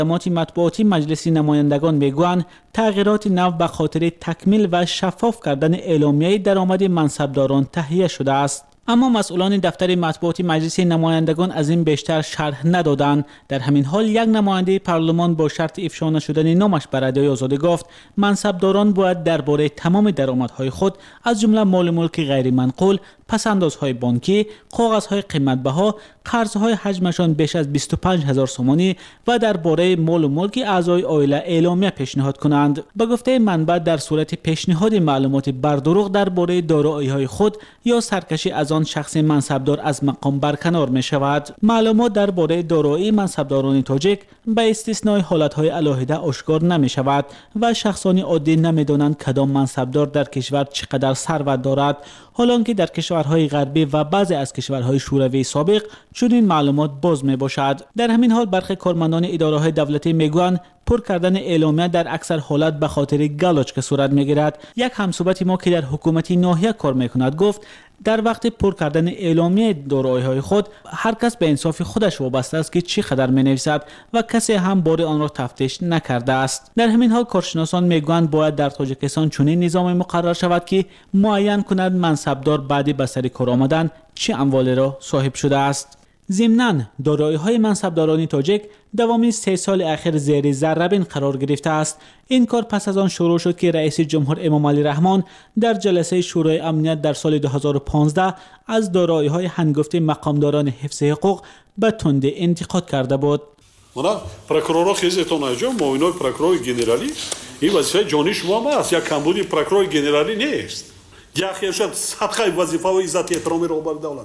خدمات مطبوعاتی مجلس نمایندگان میگویند تغییرات نو به خاطر تکمیل و شفاف کردن اعلامیه درآمد منصبداران تهیه شده است. اما مسئولان دفتر مطبوعاتی مجلس نمایندگان از این بیشتر شرح ندادند. در همین حال یک نماینده پارلمان با شرط افشا نشدن نامش به رادیوی آزادی گفت منصبداران باید درباره تمام درآمدهای خود از جمله مال ملک غیر منقول، پسندازهای بانکی، کاغذهای قیمت‌بها، قرضهای حجمشان بیش از 25000 سومانی و درباره مال و ملک اعضای عائله اعلامیه پیشنهاد کنند. به گفته منبع در صورت پیشنهاد معلومات بر دروغ درباره دارایی‌های خود یا سرکشی از آن شخص منصبدار از مقام برکنار می شود. معلومات درباره دارایی منصبداران تاجیک به استثنای حالت‌های علاهده آشکار نمی شود و شخصان عادی نمی‌دانند کدام منصبدار در کشور چقدر ثروت دارد، حالانکه در کشورهای غربی و بعضی از کشورهای شوروی سابق چنین معلومات باز می باشد. در همین حال برخی کارمندان اداره‌های دولتی میگویند پر کردن اعلامیه در اکثر حالت به خاطر گالوچ که صورت میگیرد. یک همصحبت ما که در حکومت ناحیه کار میکند گفت در وقت پر کردن اعلامیه دارایی‌های خود هر کس به انصاف خودش وابسته است که چی قدر می‌نویسد و کسی هم بار آن را تفتیش نکرده است. در همین حال کارشناسان میگویند باید در تاجیکستان چنین نظامی مقرر شود که معین کند منصبدار بعد به سر کار آمدن چه اموالی را صاحب شده است. ضمناً دارایی‌های منصبداران تاجیک دوامی 3 سال اخیر زیر ذره‌بین قرار گرفته است. این کار پس از آن شروع شد که رئیس جمهور امام علی رحمان در جلسه شورای امنیت در سال 2015 از دارایی‌های هنگفت مقامداران حفظ حقوق به تندی انتقاد کرده بود. مانا پروکورورها خیزتون اینجا معاونای پروکورور گنرالی این وظیفه جانی شما است. یک کمبودی پروکورور گنرالی نیست. جاخیشت صدقه وظیفه و عزت احترام رو بر دولت.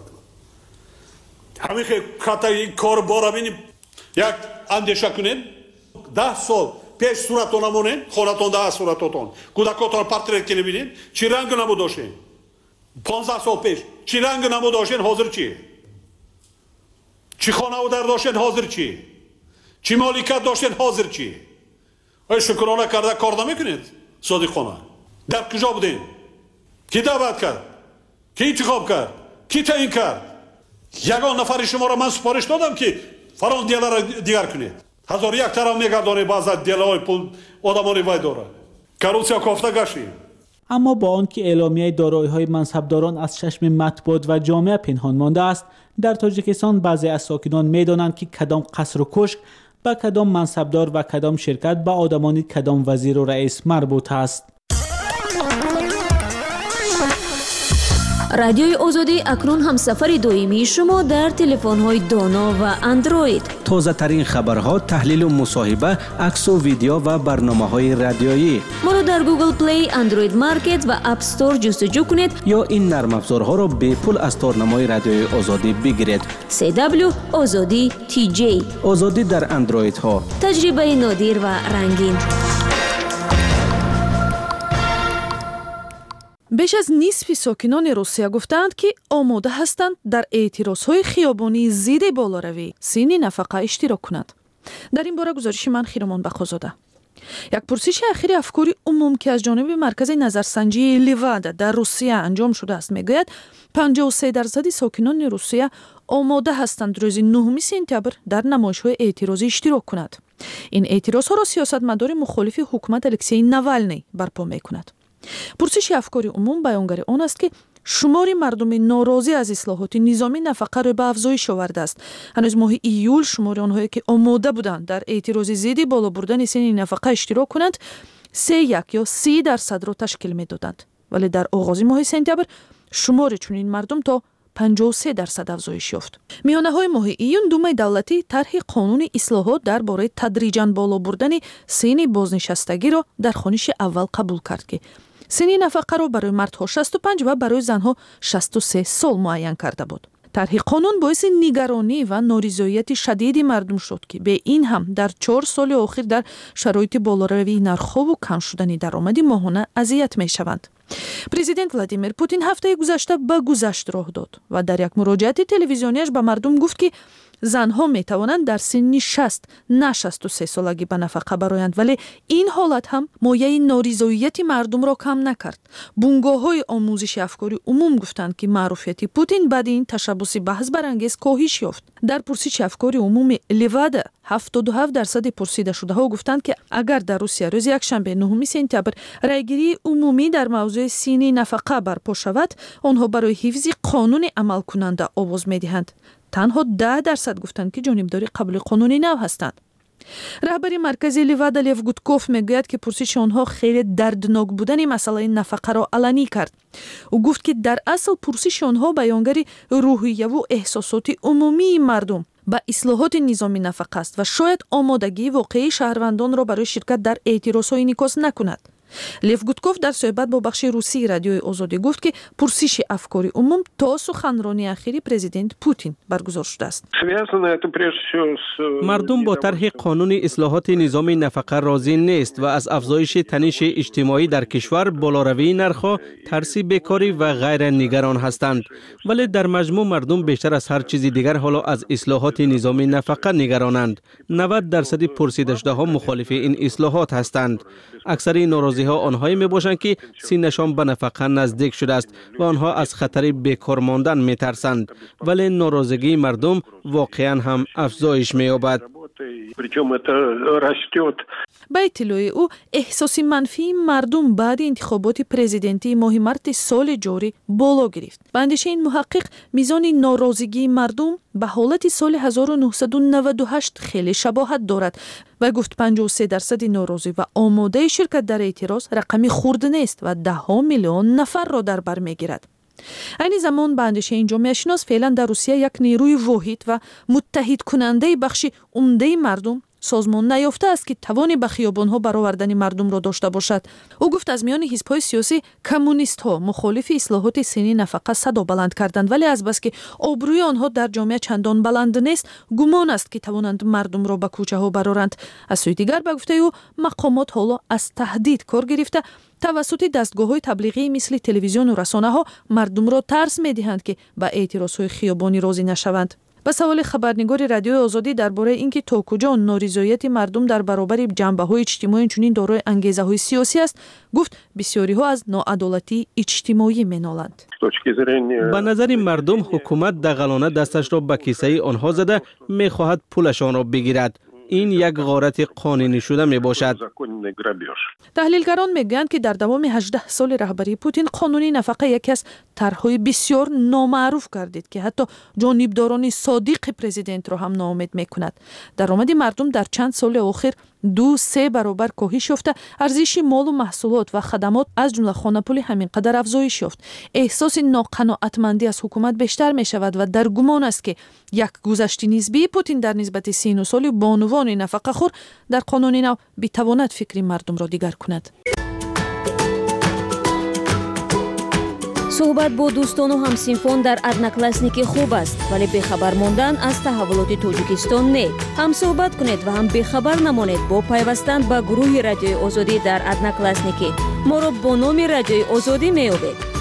همین که کاتای کار بارا بینیم یک اندیشه کنین 10 سال پیش صورتون نمونین خونتون 10 صورتتون کودکاتون پورترت کنین ببینین چی رنگ نمود داشتین 15 سال پیش چی رنگ نمود داشتین حاضر چی خانه و در داشتین حاضر چی مالکیت داشتین حاضر آیا شکرانه کرده کار نمیکنید صادقانه در کجا بودین کی دعوت کرد کی انتخاب کرد کی تعیین کرد یگان نفر شما را من سپارش دادم که فران دیلا را دیگر کنید 1001 طرف میگردانه بعض از دیلای پول آدمانی وای داره کروسیا کافته گشتیم. اما با آنکه اعلامیه دارایی‌های منصبداران از چشم مطبوعات و جامعه پنهان مانده است، در تاجیکستان بعضی از ساکنان می‌دانند که کدام قصر و کشک به کدام منصبدار و کدام شرکت به آدمان کدام وزیر و رئیس مربوط است. رادیوی آزادی اکنون هم سفر دائمی شما در تلفن‌های دانا و اندروید. تازه ترین خبرها، تحلیل و مصاحبه، عکس و ویدیو و برنامه‌های رادیویی. ما را در گوگل پلی، اندروید مارکت و اپ استور جستجو کنید یا این نرم افزارها را به پول از تارنمای رادیوی آزادی بگیرید. CW آزادی TJ آزادی در اندروید ها. تجربه نادر و رنگین. بیش از نصف ساکنان روسیه گفتند که آماده هستند در اعتراضهای خیابانی ضد بالاروی سن نفقه اشتراک کنند. در این باره گزارش من خیرمان بخوزاده. یک پرسش اخیر افکار عموم که از جانب مرکز نظرسنجی لیوادا در روسیه انجام شده است میگوید 53% ساکنان روسیه آماده هستند روز 9 سپتامبر در نمایش‌های اعتراضی اشتراک کنند. این اعتراض‌ها را سیاستمدار مخالف حکومت الکسی ناوالنی برپا می‌کند. پرسش افکار عموم بیانگر آن است که شمار مردم ناراضی از اصلاحات نظامی نفقه را به افزایش آورده است. هنوز ماه ایول شمار آنهایی که آماده بودند در اعتراض ضد بالا بردن سن نفقه اشتراک کنند 3% یا 30% را تشکیل می‌دادند، ولی در آغاز ماه سپتامبر شمار چنین مردم تا 53% افزایش یافت. میانه‌های ماه ایون دومای دولتی طرح قانون اصلاحات درباره تدریجاً بالا بردن سن بازنشستگی را در خوانش اول قبول کرد که سن نفقه را برای مردها 65 و برای زنها 63 سال معین کرده بود. طرح قانون باعث نگرانی و نارضایتی شدید مردم شد که به این هم در 4 سال اخیر در شرایط بالاروی نرخ‌ها و کم شدن درآمد ماهانه اذیت می‌شوند. پرزیدنت ولادیمیر پوتین هفته گذشته به گذشت راه داد و در یک مراجعه تلویزیونیش به مردم گفت که زنها می توانند در سن 60 نه 63 سالگی به نفقه برآیند، ولی این حالت هم مایه نارضایتی مردم را کم نکرد. بنگاه‌های آموزش افکار عموم گفتند که معروفیت پوتین بعد این تشبث بحث برانگیز کاهش یافت. در پرسش افکار عموم لیوادا 77% پرسیده‌شده‌ها گفتند که اگر در روسیه روز یکشنبه 9 سپتامبر رایگیری عمومی در موضوع سینی نفقه برپا شود، آنها برای حفظ قانون عمل کننده آواز می‌دهند. تنها 10% گفتند که جانبداری قبل قانونی نو هستند. رهبری مرکزی لیوادا لیو گودکوف میگوید که پرسش آنها خیلی دردناک بودن مسئله نفقه را علنی کرد. او گفت که در اصل پرسش آنها بیانگر روحیه و احساسات عمومی مردم با اصلاحات نظام نفقه است و شاید آمادگی واقعی شهروندان را برای شرکت در اعتراض‌های انعکاس نکند. لیو گودکوف در صحبت با بخش روسی رادیوی آزادی گفت که پرسش افکار عموم تا سخنرانی اخیری پرزیدنت پوتین برگزار شده است. مردم با طرح قانون اصلاحات نظام نفقه راضی نیست و از افزایش تنش اجتماعی در کشور، بالاروی نرخ‌ها، ترس بیکاری و غیره نگران هستند. ولی در مجموع مردم بیشتر از هر چیز دیگر حالا از اصلاحات نظام نفقه نگرانند. 90% پرسیده‌شده‌ها مخالف این اصلاحات هستند. اکثر ناراضی‌ها آنهایی میباشند که سینشان به نفقه نزدیک شده است و آنها از خطر بیکار ماندن میترسند، ولی ناراضگی مردم واقعا هم افزایش می‌یابد. به اطلاع او احساس منفی مردم بعد انتخابات پرزیدنتی ماه مارس سال جاری بالا گرفت. به اندیشه این محقق میزان ناراضگی مردم به حالت سال 1998 خیلی شباهت دارد و گفت 53% ناراضی و آماده شرکت در اعتراض رقمی خرد نیست و 10 میلیون نفر را در بر میگیرد. این زمان به اندیشه این جامعه شناس فعلا در روسیه یک نیروی واحد و متحد کننده بخش عمده مردم سازمان نیافته است که توان به خیابان‌ها برآوردن مردم را داشته باشد. او گفت از میان حزب‌های سیاسی کمونیست‌ها مخالف اصلاحات سنی نفقه صدا بلند کردند، ولی از بس که آبروی آنها در جامعه چندان بلند نیست، گمان است که توانند مردم را به کوچه‌ها برآورند. از سوی دیگر به گفته او مقامات حالا از تهدید کار گرفته توسط دستگاه‌های تبلیغی مثل تلویزیون و رسانه‌ها مردم را ترس می‌دهند که به اعتراض‌های خیابانی راضی نشوند. به سوال خبرنگار رادیو آزادی درباره اینکه تا کجا نارضایت مردم در برابر جنبه‌های اجتماعی چنین دارای انگیزه‌های سیاسی است، گفت بسیاری‌ها از ناعدالتی اجتماعی می‌نالند. به نظر مردم حکومت دغلانه دستش را به کیسه آنها زده می‌خواهد پولشان را بگیرد. این یک غارت قانونی شده می باشد. تحلیلگران میگویند که در دوام 18 سال رهبری پوتین قانون نفقه یکی از طرح‌های بسیار نامعروف گردید که حتی جانبداران صادق پرزیدنت را هم ناامید میکند. درآمد مردم در چند سال اخیر 2-3 برابر کاهش یافته، ارزش مال و محصولات و خدمات از جمله خانه‌پول همینقدر افزایش یافت. احساس ناقناعتمندی از حکومت بیشتر می شود و در گمان است که یک گذشت نسبی پوتین در نسبت 30 سال بانوان نفقه خور در قانون نو بتواند فکری مردم را دیگر کند. صحبت با دوستان و همسینفان در ادناکلاسنیکی خوب است، ولی بخبر ماندن از تحولات تاجیکستان نه. هم صحبت کنید و هم بخبر نمانید با پیوستن به گروه رادیوی آزادی در ادناکلاسنیکی. ما را با نام رادیوی آزادی می‌یابید.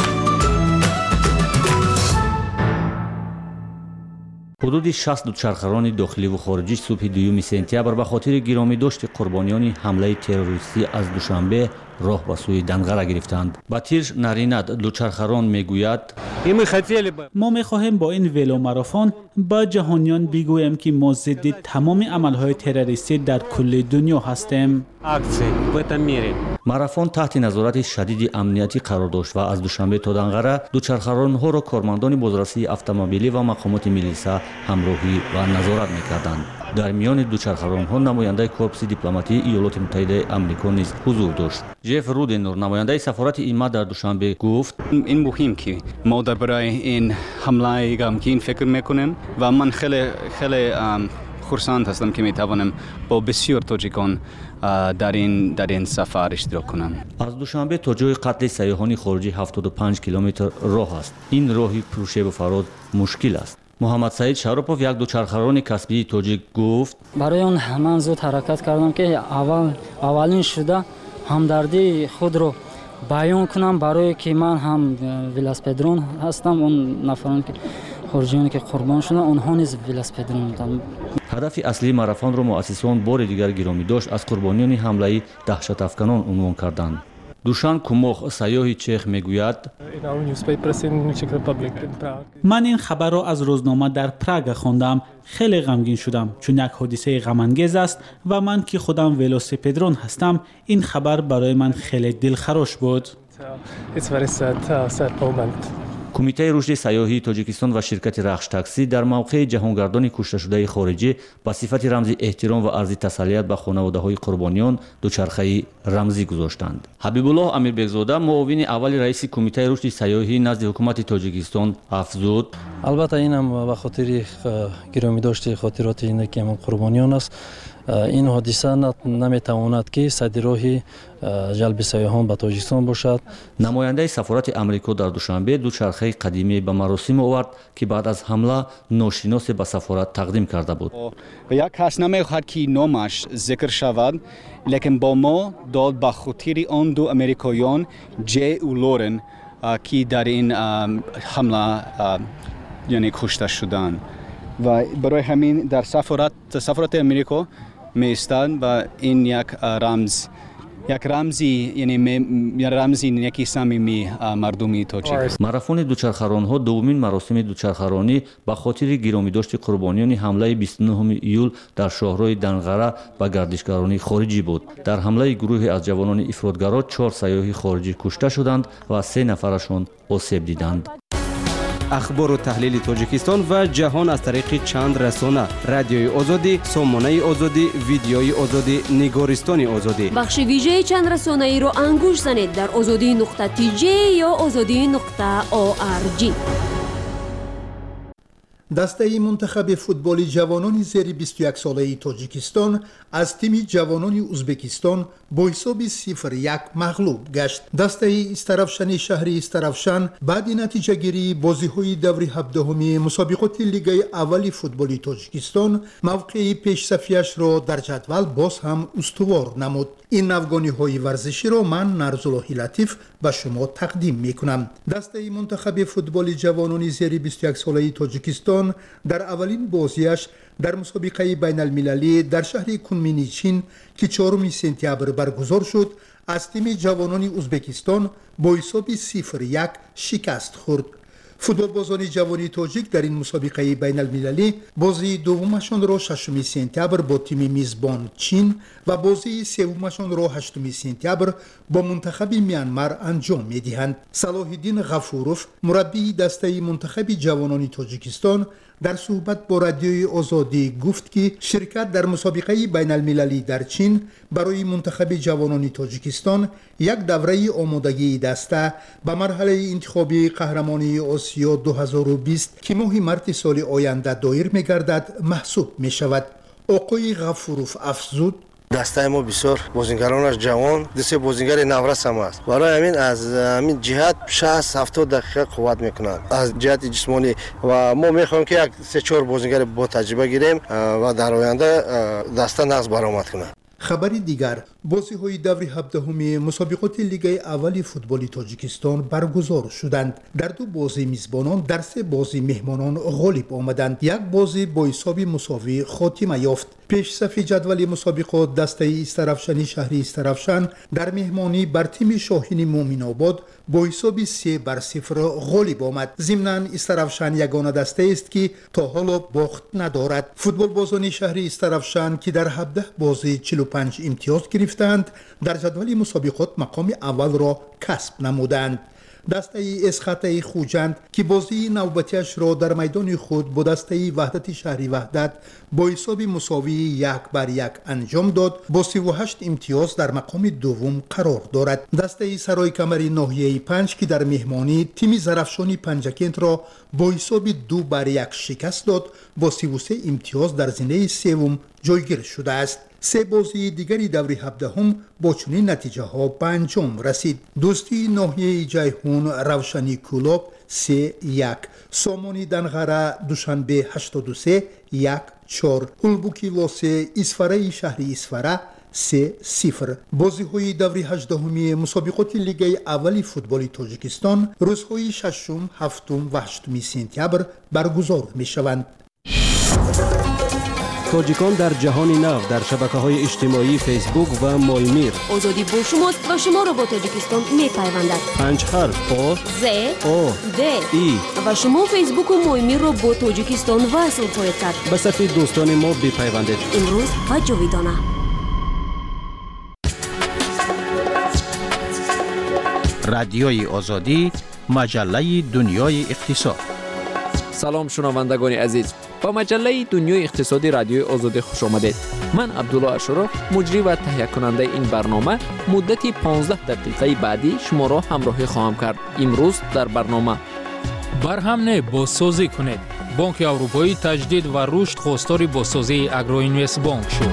حدود 60 دوچرخه‌ران داخلی و خارجی صبح 2 سپتامبر به خاطر گرامی داشت قربانیان حمله تروریستی از دوشنبه راه به سوی دنقره گرفتند. باتیر ناریناد دوچرخه‌ران میگوید ما می‌خواهیم با این ولو ماراتون با جهانیان بگوییم که ما ضد تمام عمل‌های تروریستی در کل دنیا هستیم. ماراتون تحت نظارت شدید امنیتی قرار داشت و از دوشنبه تا دنقره دوچرخه‌ران‌ها را کارمندان بازرسی اتومبیلی و مقامات ملیسا همراهی و نظارت می‌کردند. در میان دوچرخه‌ران‌ها نماینده کورپس دیپلماتی ایالات متحده آمریکا نیز حضور داشت. جف رودنور نماینده سفارت ایما در دوشنبه گفت این مهم که ما درباره این حمله غمگین فکر می‌کنیم و من خیلی خرسند هستم که می‌توانم با بسیار تاجیکان در این سفر اشتراک کنم. از دوشنبه تا جای قتل سیاحان خارجی 75 کیلومتر راه است. این راهی پرشیب و فراز مشکل است. محمد سعید شاروپوف یک دوچرخه‌ران کسبی تاجیک گفت برای اون من زود حرکت کردم که اولین شده همدردی خود رو بیان کنم، برای که من هم ولاسپدرون هستم. اون نفرانی که خارجیانی که قربان شدن اونها نیز ولاسپدرون بودند. هدف اصلی ماراتون را مؤسسان بار دیگر گرامی داشت از قربانیان حمله دهشت افکنان عنوان کردند. душан Кумох сайёҳи чех мегӯяд: ман ин хабарро аз рӯзнома дар Прага хондам. хеле ғамгин шудам, чун як ҳодисаи ғамангез аст ва ман ки худам велосипедрон ҳастам, ин хабар барои ман хеле дилхарош буд. кумитаи рушди сайёҳии Тоҷикистон ва ширкати Рахш таксӣ дар мавқеи ҷаҳонгардони кушташудаи хориҷӣ ба сифати рамзи эҳтиром ва арзи тасаллият ба хонаводаҳои қурбониён дучархаи рамзӣ гузоштанд. Ҳабибуллоҳ Амирбекзода, муовини аввали раиси кумитаи рушди сайёҳӣ назди ҳукумати Тоҷикистон афзуд: албатта инам ба хотири гиромидошти хотироти зиндагии ҳамон қурбониён аст. ин ҳодиса наметавонад ки садироҳи ҷалби сайёҳон ба Тоҷикистон бошад. намояндаи сафорати Амрико дар Душанбе дучархаи қадимӣ ба маросим овард, ки баъд аз ҳамла ношиносе ба сафорат тақдим карда буд. як кас намехоҳад ки номаш зикр шавад, лекин бо мо дод ба хотири он ду амрикоён Ҷ.У. Лорен, ки дар ин ҳамла яъне кушта шуданд. ва барои ҳамин дар сафорати Амрико меистад ва ин як рамзи яки самими мардуми тоҷик. марафони дучархаронҳо дуввумин маросими дучархаронӣ ба хотири гиромидошти қурбониёни ҳамлаи 29 июл дар шоҳрои Данғара ба гардишгаронии хориҷӣ буд. дар ҳамлаи гурӯҳе аз ҷавонони ифротгаро 4 сайёҳи хориҷӣ кушта шуданд ва 3 нафарашон осеб диданд. ахбору таҳлили Тоҷикистон ва ҷаҳон аз тариқи чанд расона: радиои озодӣ, сомонаи озодӣ, видеои озодӣ, нигористони озодӣ. бахши вижеи чанд расонаиро ангуш занед дар озодӣ.tj ё озодӣ.org. дастаи мунтахаби футболи ҷавонони зери 21 солаи Тоҷикистон аз тими ҷавонони Узбекистон бо ҳисоби 0-1 мағлуб гашт. дастаи Истарафшани шаҳри Истарафшан баъди натиҷагирии бозиҳои даври 17-уми мусобиқоти лигаи аввали футболи Тоҷикистон мавқеи пешсафиашро дар ҷадвал боз ҳам устувор намуд. ин навгониҳои варзиширо ман Нарзуллоҳи Латиф ба шумо тақдим мекунам. дастаи мунтахаби футболи ҷавонони зери 21 солаи Тоҷикистон дар аввалин бозиаш дар мусобиқаи байналмилалӣ дар шаҳри Кунмини Чин ки 4 сентябр баргузор шуд, аз тими ҷавонони Узбекистон бо ҳисоби 0-1 шикаст хӯрд. футболбозони ҷавони тоҷик дар ин мусобиқаи байналмилалӣ бозии дуввумашонро 6 сентябр бо тими мизбон Чин ва бозии севумашонро 8 сентябр бо мунтахаби Мянмар анҷом медиҳанд. Салоҳиддин Ғафуров, мураббии дастаи мунтахаби ҷавонони Тоҷикистон, дар суҳбат бо радиои Озодӣ гуфт ки ширкат дар мусобиқаи байналмилалӣ дар Чин барои мунтахаби ҷавонони Тоҷикистон як давраи омодагии даста ба марҳалаи интихоби қаҳрамонии Осиё 2020 ки моҳи марти соли оянда доир мегардад маҳсуб мешавад. оқои Ғафуров афзуд: дастаи мо бисёр бозингаронаш ҷавон, дусте бозингари наврас ҳам аст. барои ҳамин аз ҳамин ҷиҳат 60-70 дақиқа қувват мекунанд аз ҷиҳати ҷисмонӣ ва мо мехоҳем ки як 3-4 бозингари бо таҷриба гирем ва дар оянда даста нағз баромад кунад. хабари дигар: бозиҳои даври 17-уми мусобиқоти лигаи аввали футболи Тоҷикистон баргузор шуданд. дар ду бози мизбонон дар 3 бози меҳмонон ғолиб омаданд. як бози бо ҳисоби мусовӣ хотима ёфт. пешсафи ҷадвали мусобиқот дастаи Истарафшани шаҳри Истарафшан дар меҳмонӣ бар тими Шоҳини Муъминобод бо ҳисоби 3-0 ғолиб омад. зимнан Истарафшан ягона дастаест ки то ҳоло бохт надорад. футболбозони шаҳри Истарафшан ки дар 17 бози 45 имтиёз гирифтанд, дар ҷадвали мусобиқот мақоми аввалро касб намуданд. дастаи Эсхатаи Хуҷанд ки бозии навбатиашро дар майдони худ бо дастаи ваҳдати шаҳри Ваҳдат бо ҳисоби мусовии 1-1 анҷом дод, бо 38 имтиёз дар мақоми дуввум қарор дорад. дастаи Сарои Камари ноҳияи 5 ки дар меҳмонӣ тими Зарафшони Панҷакентро бо ҳисоби 2-1 шикаст дод, бо 33 имтиёз дар зинаи севум ҷойгир шудааст. 3 бозии дигари даври 17-ум бо чунин натиҷаҳо ба анҷом расид. дӯстии ноҳияи Ҷайҳун Равшани Кӯлоб 3-1, Сомони Данғара Душанбе 83-1-4, Ҳулбуки Восе Исфараи шаҳри Исфара 3-0. бозиҳои даври 18-уми мусобиқоти лигаи аввали футболи Тоҷикистон рӯзҳои 6, 7 ва 8 сентябр баргузор мешаванд. تاجیکان در جهان نو در شبکه‌های اجتماعی فیسبوک و مایمیر. آزادی با شماست و شما را با تاجیکستان می‌پیوندد. 5 حرف آ ز او د ای و شما فیسبوک و مایمیر را با تاجیکستان وصل خواهید کرد. به صفحه دوستان ما بپیوندید. امروز و جاویدانه. رادیوی آزادی، مجله دنیای اقتصاد. سلام شنوندگان عزیز، با مجله دنیای اقتصادی رادیوی آزادی خوش آمدید. من عبدالله اشرف، مجری و تهیه کننده این برنامه، مدتی 15 دقیقه بعدی شما را همراهی خواهم کرد. امروز در برنامه برهم بازسازی کنید. بانک اروپایی تجدید و رشد خواستار بازسازی اگروینوست بانک شد.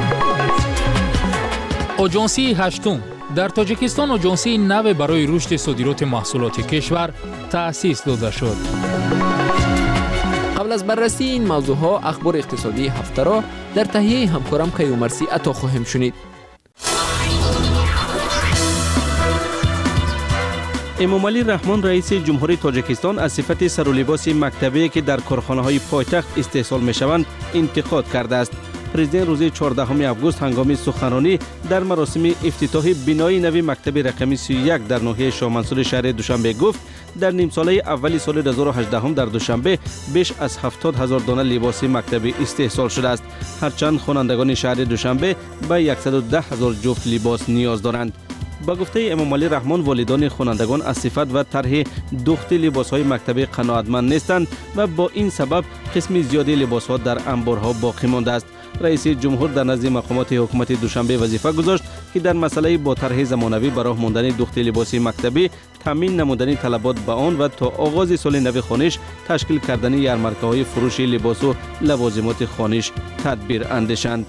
آژانسی هشتم در تاجیکستان آژانسی نو برای رشد صادرات محصولات کشور تأسیس داده شد. قبل از بررسی این موضوع ها اخبار اقتصادی هفته را در تهیه همکارم کیومرسی عطا خواهیم شنید. امامعلی رحمان رئیس جمهوری تاجیکستان از صفت سر و لباس مکتبی که در کارخانه‌های پایتخت استحصال می‌شوند انتقاد کرده است. پرزیدنت روز 14 آگوست هنگام سخنرانی در مراسم افتتاح بنای نوی مکتب رقمی 31 در ناحیه شاه منصور شهر دوشنبه گفت در نیم ساله اولی سال 2018 در دوشنبه بیش از 70,000 دانه لباس مکتبی استحصال شده است، هرچند خوانندگان شهر دوشنبه به 110,000 جفت لباس نیاز دارند. با گفته امامعلی رحمان والدان خوانندگان از صفت و طرح دوخت لباس‌های مکتبی قناعتمند نیستند و با این سبب قسم زیادی لباس‌ها در انبارها باقی مانده است. رئیس جمهور در نزد مقامات حکومت دوشنبه وظیفه گذاشت که در مسئله با طرح زمانوی برای ماندن دوخت لباس مکتبی تامین نمودن طلبات به آن و تا آغاز سال نو خوانش تشکیل کردن یرمرکه‌های فروش لباس و لوازمات خوانش تدبیر اندیشند.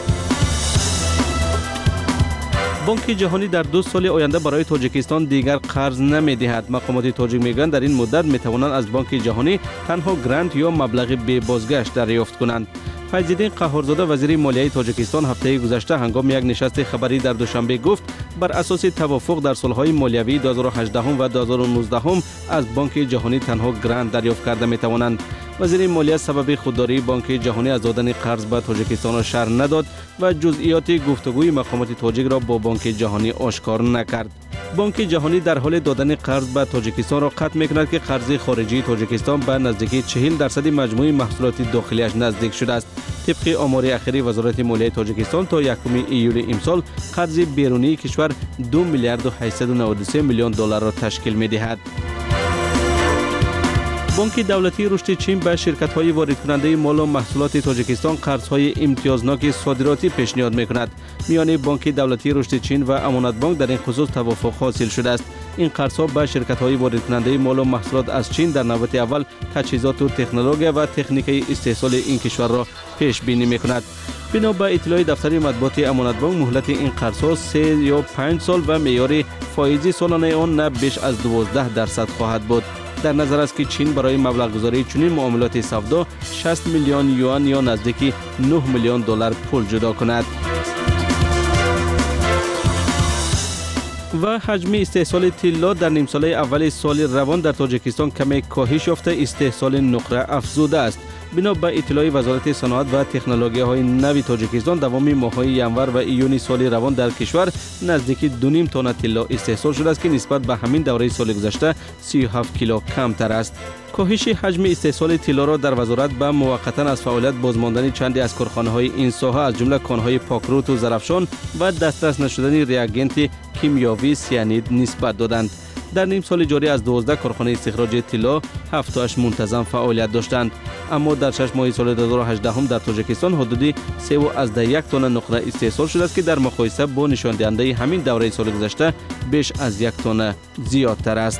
بانک جهانی در 2 سال آینده برای تاجیکستان دیگر قرض نمی‌دهد. مقامات تاجیک میگویند در این مدت می‌توانند از بانک جهانی تنها گرانت یا مبلغ بی بازگشت دریافت کنند. فیض‌الدین قهارزاده وزیر مالیه تاجیکستان هفته گذشته هنگام یک نشست خبری در دوشنبه گفت بر اساس توافق در سالهای مالیوی 2018 و 2019 از بانک جهانی تنها گرانت دریافت کرده می‌توانند. وزیر مالیه سبب خودداری بانک جهانی از دادن قرض به تاجیکستان را شرح نداد و جزئیات گفتگوی مقامات تاجیک را با بانک جهانی آشکار نکرد. بانک جهانی در حال دادن قرض به تاجیکستان را قطع می‌کند که قرض خارجی تاجیکستان به نزدیکی 40% مجموع محصولات داخلیش نزدیک شده است. طبق آمار اخیری وزارت مالیه تاجیکستان تا 1 ایول امسال قرض بیرونی کشور 2 میلیارد و 893 میلیون دلار را تشکیل می‌دهد. بانک دولتی رشد چین به شرکت‌های وارد کننده مال و محصولات تاجیکستان قرض‌های امتیازناک صادراتی پیشنهاد می‌کند. میان بانک دولتی رشد چین و امانت بانک در این خصوص توافق حاصل شده است. این قرض‌ها به شرکت‌های وارد کننده مال و محصولات از چین در نوبت اول تجهیزات و تکنولوژی و تکنیک استحصال این کشور را پیش بینی می‌کند. بنا به اطلاع دفتر مطبوعات امانت بانک مهلت این قرض‌ها 3 یا 5 سال و معیار فایزی سالانه آن نه بیش از 12% خواهد بود. در نظر است که چین برای مبلغ گذاری چنین معاملات سودا 60 میلیون یوان یا نزدیک 9 میلیون دلار پول جدا کند. و حجم استحصال طلا در نیم ساله اول سال روان در تاجیکستان کمی کاهش یافته استحصال نقره افزوده است. بنا به اطلاع وزارت صنعت و تکنولوژی‌های نوی تاجیکستان دوام ماه‌های ینور و ایون سال روان در کشور نزدیک 2.5 تن طلا استحصال شده است که نسبت به همین دوره سال گذشته 37 کیلو کمتر است. کاهش حجم استحصال طلا را در وزارت به موقتا از فعالیت بازماندن چندی از کارخانه‌های این ساحه از جمله کان‌های پاکروت و زرافشان و دسترس نشدن ریاگنت کیمیاوی سیانید نسبت دادند. در نیم سال جاری از 12 کارخانه استخراج طلا 7 منتظم فعالیت داشتند، اما در 6 ماه سال 2018 در تاجیکستان حدود 3.1 تن نقره استحصال شده است که در مقایسه با نشان دهنده همین دوره سال گذشته بیش از 1 تن زیادتر است.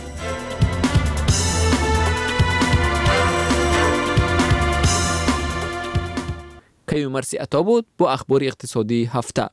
کیومرسی عطا بود با اخبار اقتصادی هفته.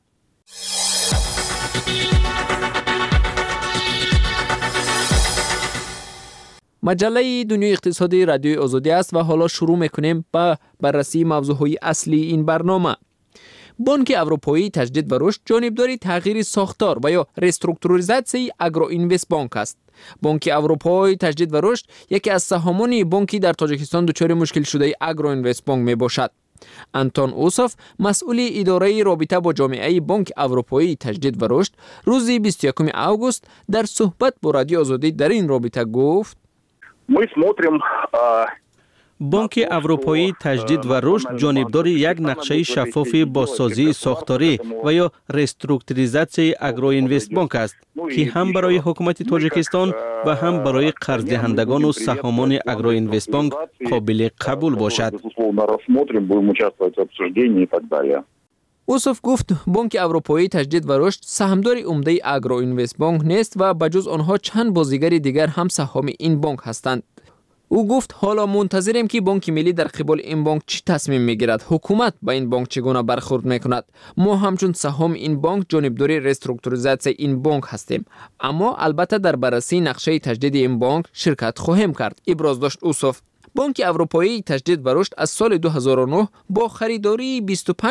مجله دنیای اقتصادی رادیوی آزادی است و حالا شروع میکنیم با بررسی موضوعهای اصلی این برنامه. بانک اروپایی تجدید و رشد جانبدار تغییر ساختار و یا ریسترکتوریزاسیون اگروینوست بانک است. بانک اروپایی تجدید و رشد یکی از سهامان بانکی در تاجیکستان دچار مشکل شده اگروینوست بانک می باشد. انتون اوسوف مسئول اداره رابطه با جامعه بانک اروپایی تجدید و رشد روز 21 اوگوست در صحبت با رادیو آزادی در این رابطه گفت بانک اروپایی تجدید و رشد جانبدار یک نقشه شفاف بازسازی ساختاری و یا ریستروکتوریزاسیون اگرو اینوست بانک است که هم برای حکومت تاجیکستان و هم برای قرض دهندگان و سهامان اگرو اینوست بانک قابل قبول باشد. اوسوف گفت بانک اروپایی تجدید و رشد سهامدار عمده اگرو اینوست بانک نیست و بجز آنها چند بازیگر دیگر هم سهام این بانک هستند. او گفت حالا منتظریم که بانک ملی در قبال این بانک چی تصمیم میگیرد، حکومت با این بانک چگونه برخورد میکند. ما همچون سهام این بانک جانبدار ریستروکتوریزاسیون این بانک هستیم، اما البته در بررسی نقشه تجدید این بانک شرکت خواهیم کرد، ابراز داشت اوسوف. بانک اروپایی تجدید و رشد از سال 2009 با خریداری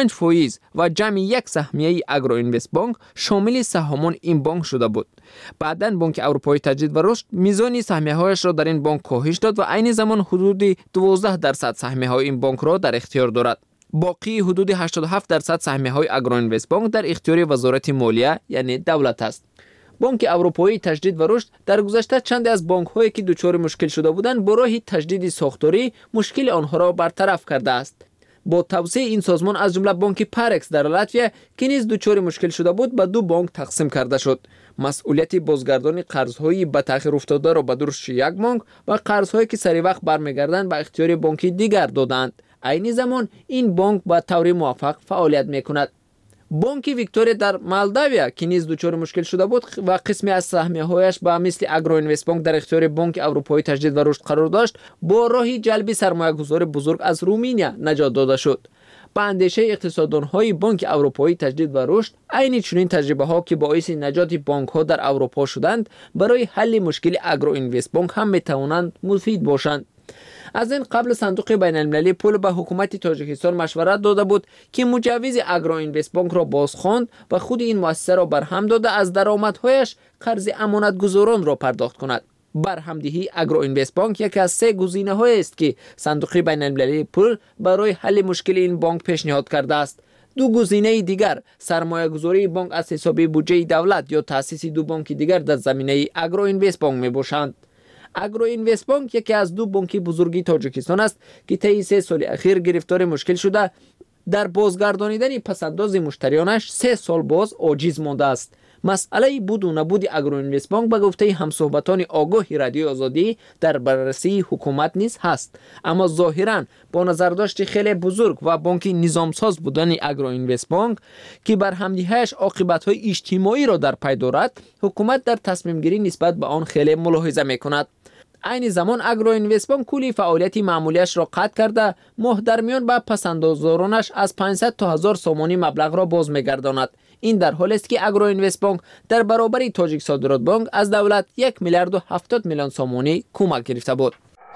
25% و جمع یک سهمیه اگرو اینوست بانک شامل سهامان این بانک شده بود. بعداً بانک اروپایی تجدید و رشد میزان سهمیه‌هایش را در این بانک کاهش داد و عین زمان حدود 12% سهمیه‌های این بانک را در اختیار دارد. باقی حدود 87% سهمیه‌های اگرو اینوست بانک در اختیار وزارت مالیه یعنی دولت است. بانک اروپایی تجدید و رشد در گذشته چند از بانک‌هایی که دچار مشکل شده بودند با راه تجدید ساختاری مشکل آنها را برطرف کرده است. با توسعه این سازمان از جمله بانک پارکس در لاتویا که نیز دچار مشکل شده بود به دو بانک تقسیم کرده شد. مسئولیت بازگردانی قرض‌های به تأخیر افتاده را به دوش یک بانک و قرض‌هایی که سری وقت برمیگردند به اختیار بانک دیگر دادند. عین زمان این بانک به طور موفق فعالیت می‌کند. بانک ویکتوریا در مالداویا که نیز دچار مشکل شده بود و قسمی از سهمیه‌هایش به مثل اگرو اینوست بانک در اختیار بانک اروپایی تجدید و رشد قرار داشت، با راه جلب سرمایه‌گذار بزرگ از رومانیا نجات داده شد. با اندیشه اقتصاددان‌های بانک اروپایی تجدید و رشد، عین چنین تجربه‌ها که باعث نجات بانک‌ها در اروپا شدند، برای حل مشکل اگرو اینوست بانک هم می‌توانند مفید باشند. از این قبل صندوق بین المللی پول به حکومت تاجیکستان مشورت داده بود که مجوز اگرو اینوست بانک را بازخواند و خود این مؤسسه را برهم داده از درآمدهایش قرض امانتگزاران را پرداخت کند. برهمدهی اگرو اینوست بانک یکی از 3 گزینه‌هایی است که صندوق بین المللی پول برای حل مشکل این بانک پیشنهاد کرده است. 2 گزینه دیگر سرمایه‌گذاری بانک از حساب بودجه دولت یا تأسیس 2 بانک دیگر در زمینه اگرو اینوست بانک میباشند. اگرو اینوست بانک یکی از 2 بانک بزرگی تاجیکستان است که طی 3 سال اخیر گرفتار مشکل شده در بازگردانیدن پسنداز مشتریانش 3 سال باز عاجز مانده است. مسئله بود و نبود اگرو اینوست بانک به گفته همصحبتان آگاه رادیو آزادی در بررسی حکومت نیز هست، اما ظاهرا با نظرداشت خیلی بزرگ و بانک نظامساز بودن اگرو اینوست بانک که برهمدهیش عاقبت‌های اجتماعی را در پی دارد، حکومت در تصمیم گیری نسبت به آن خیلی ملاحظه می‌کند. عین زمان اگرو اینوست بانک کلی فعالیت معمولیش را قطع کرده، ماه در میان به پسندازدارانش از 500 تا 1000 سامانی مبلغ را باز می‌گرداند. این در حالی است که اگرو اینوست بانک در برابر تاجیک صادرات بانک از دولت 1 میلیارد و 70 میلیون سامانی کمک گرفته بود.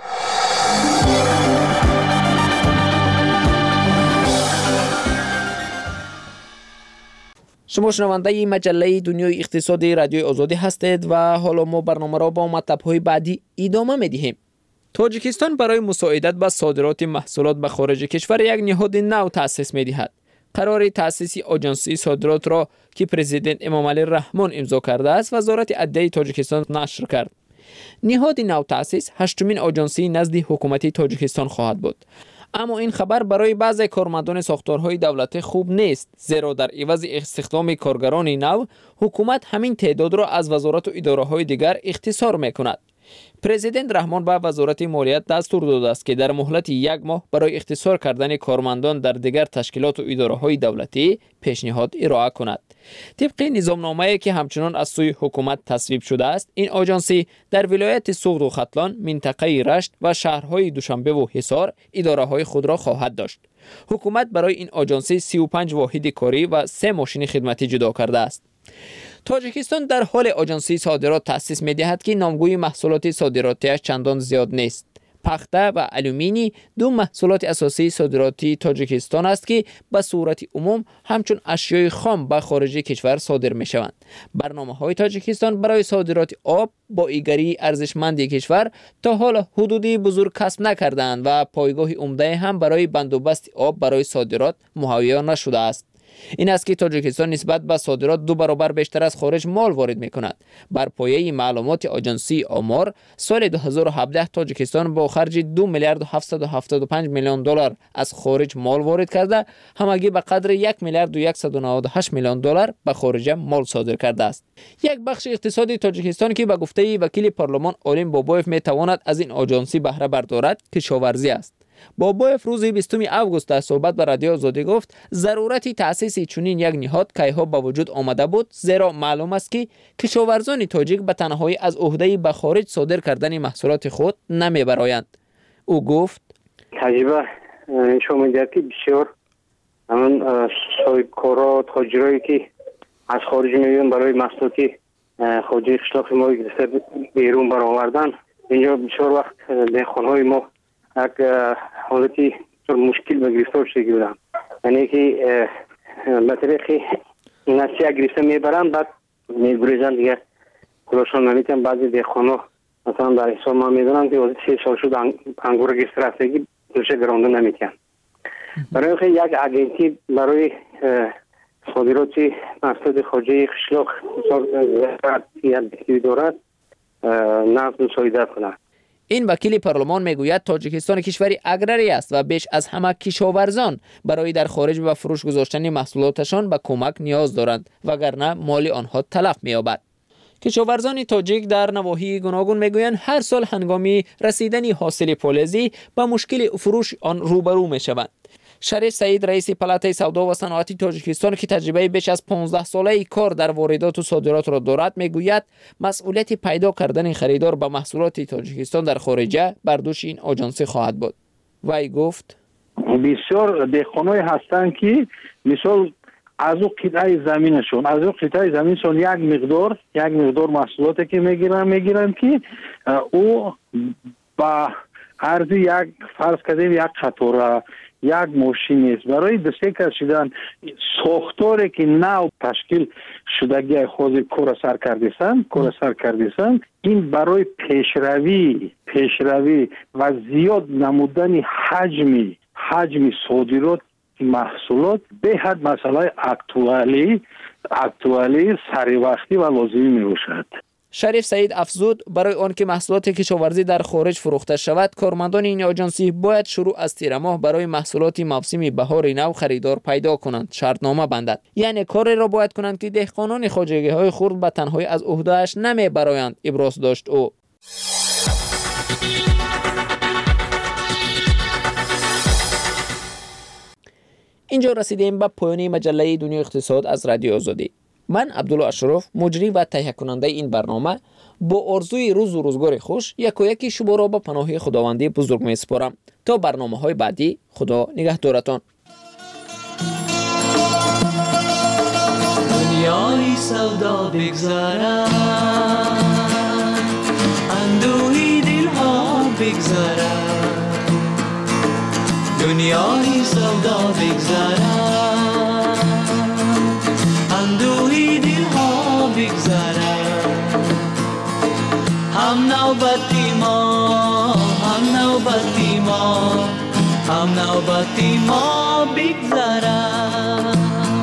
شما شنونده مجله دنیای اقتصادی رادیو آزادی هستید و حالا ما برنامه را با مطلب‌های بعدی ادامه می‌دهیم. تاجیکستان برای مساعدت به صادرات محصولات به خارج کشور یک نهاد نو تأسیس می‌دهد. قرار تأسیس آژانسی صادرات را که پرزیدنت امامعلی رحمان امضا کرده است، وزارت عدلیه تاجیکستان نشر کرد. نهاد نو تأسیس 8مین آژانسی نزد حکومت تاجیکستان خواهد بود. اما این خبر برای بعضی کارمندان ساختارهای دولتی خوب نیست، زیرا در عوض استخدام کارگران نو، حکومت همین تعداد را از وزارت و اداره‌های دیگر اختصار می‌کند. پرزیدنت رحمان به وزارت مالیات دستور داده است که در مهلت 1 ماه برای اختصار کردن کارمندان در دیگر تشکیلات و اداره‌های دولتی پیشنهاد ارائه کند. طبق نظامنامه‌ای که همچنان از سوی حکومت تصویب شده است، این آژانسی در ولایت سوغد و ختلان، منطقه رشت و شهرهای دوشنبه و حصار اداره‌های خود را خواهد داشت. حکومت برای این آژانسی 35 واحد کاری و 3 ماشین خدمتی جدا کرده است. تاجیکستان در حال آژانسی صادرات تأسیس می‌دهد که نامگوی محصولات صادراتیش چندان زیاد نیست. پخته و آلومینی دو محصولات اساسی صادراتی تاجیکستان است که به صورت عموم همچون اشیای خام به خارج کشور صادر می شوند. برنامه‌های تاجیکستان برای صادرات آب با ایگری ارزشمند کشور تا حال حدودی بزرگ کسب نکردند و پایگاه عمده هم برای بندوبست آب برای صادرات مهیا نشده است. این است که تاجیکستان نسبت به صادرات 2 برابر بیشتر از خارج مال وارد می کند. بر پایه معلومات آژانسی آمار، سال 2017 تاجیکستان با خرج 2 میلیارد و 775 میلیون دلار از خارج مال وارد کرده، همگی به قدر 1 میلیارد و 198 میلیون دلار به خارج مال صادر کرده است. یک بخش اقتصادی تاجیکستان که به گفته وکیل پارلمان آلیم بابایف می تواند از این آژانسی بهره بردارد کشاورزی است. بابایف روز 20 اوگوست در صحبت با رادیو آزادی گفت ضرورتی تأسیس چنین یک نهاد کیها به وجود آمده بود، زیرا معلوم است که کشاورزان تاجیک به تنهایی از عهده به خارج صادر کردن محصولات خود نمیبرایند. او گفت تجربه نشان می‌دهد که بسیار همون صاحبکارا تاجرایی که از خارج میان برای محصولات خارجی قشلاق ما بیرون برآوردن، اینجا بسیار وقت دهقان‌های ما یک حالتی مشکل به گرفتار شدن، یعنی که به طریق نسیه گرفته میبرن، بعد میگریزن دیگه کلاشان نمیتن. بعضی دهقانا مثلا در حساب ما میدونن که وقتی 3 سال شد انگور گرفته رفتگی دوشه گرانده نمیتن. برای که یک اجنسی برای صادرات محصولات خارجی قشلاق زراعتی دارد نظم مساعدت کنند. این وکیل پارلمان میگوید تاجیکستان کشوری اگراری است و بیش از همه کشاورزان برای در خارج و فروش گذاشتن محصولاتشان به کمک نیاز دارند، وگرنه مال آنها تلف می‌یابد. کشاورزان تاجیک در نواحی گوناگون میگویند هر سال هنگامی رسیدن حاصل فولادی با مشکل فروش آن روبرو میشوند. شریف سعید رئیس پلاتای سودا و صنعتی تاجیکستان که تجربه بیش از 15 ساله کار در واردات و صادرات را دارد میگوید مسئولیت پیدا کردن خریدار به محصولات تاجیکستان در خارجه بر دوش این آژانسی خواهد بود. وی گفت بسیار دهقانای هستند که مثال از او قطعه زمینشون یک مقدار محصولاتی که میگیرن که او با عرض یک فرض کردیم یک قطار یک ماشین است برای دسته کشیدن ساختاری که نو تشکیل شدگی خود کار سر کردیسن این برای پیشروی و زیاد نمودن حجم صادرات محصولات به حد مسئله اکتوالی سری وقتی و لازمی می باشد. شریف سعید افزود برای آنکه محصولات کشاورزی در خارج فروخته شود، کارمندان این آژانسی باید شروع از تیر ماه برای محصولات موسمی بهار نو خریدار پیدا کنند، شرطنامه بندند. یعنی کاری را باید کنند که دهقانان خواجگی‌های خرد به تنهایی از عهده‌اش نمیبرایند، ابراز داشت او. اینجا رسیدیم به پایان مجله دنیای اقتصاد از رادیو آزادی. من عبدالله اشرف، مجری و تهیه کننده این برنامه، با آرزوی روز و روزگار خوش یکی شما را به پناه خداوندی بزرگ می سپارم. تا برنامه‌های بعدی، خدا نگهدارتان. دنیای سودا بگذارد، اندوهی دلها بگذارد، دنیای سودا بگذارد، اندوهی دلها بگذارد. هم نوبتی ما بگذارد.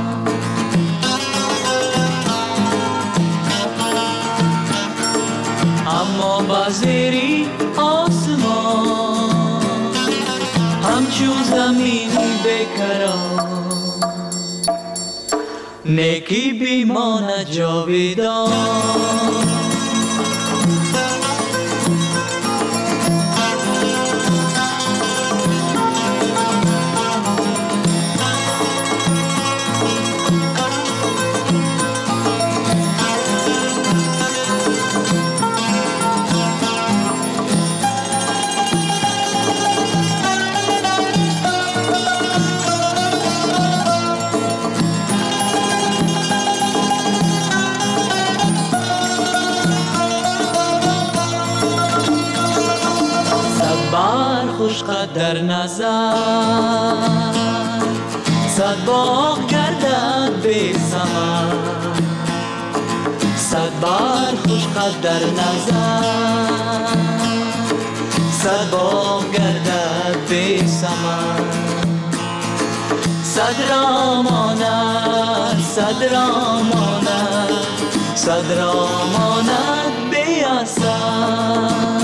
اما بازیری آسمان همچون زمین بکران، نیکی بیمانه جاویدان. خوشقد در نظر صد باغ گردد بی ثمر صد بار خوشقد در نظر صد باغ گردد بی ثمر صد را ماند صد را ماند صد را ماند بی اثر